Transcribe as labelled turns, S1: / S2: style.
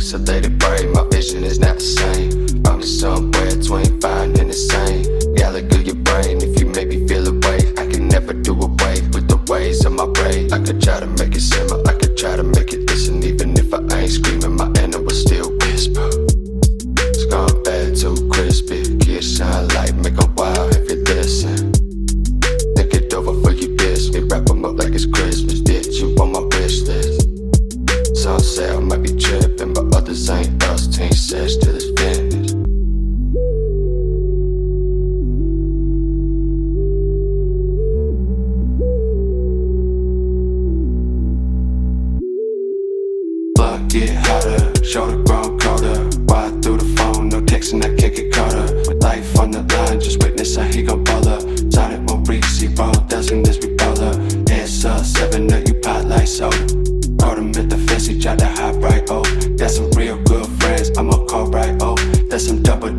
S1: pixelated brain, my vision is not the same. I'm somewhere between fine and insane. Gallagher your brain if you make me feel away. I can never do away with the ways of my brain. I could try to make it simmer, I could try to make it listen. Even if I ain't screaming, my inner will still whisper. It's gone bad, too crispy. Kids shine light, make 'em wild if you listen. Think it over for you kiss me. Wrap 'em up like it's Christmas. Did you on my wish list? Some say I might be tripping, but others ain't us. Team says till it's finished. Blood get hotter, shoulder grown colder. Ride through the phone, no texting, I can't get caught up. With life on the line, just witness how he gon' ball up. Sonic Maurice, he roll, dancing this we roll up. It's a 7 up, you pot like soda. Caught him at the fence, he tried to hop right, oh. That's some real good friends, I'ma call right, oh. That's some double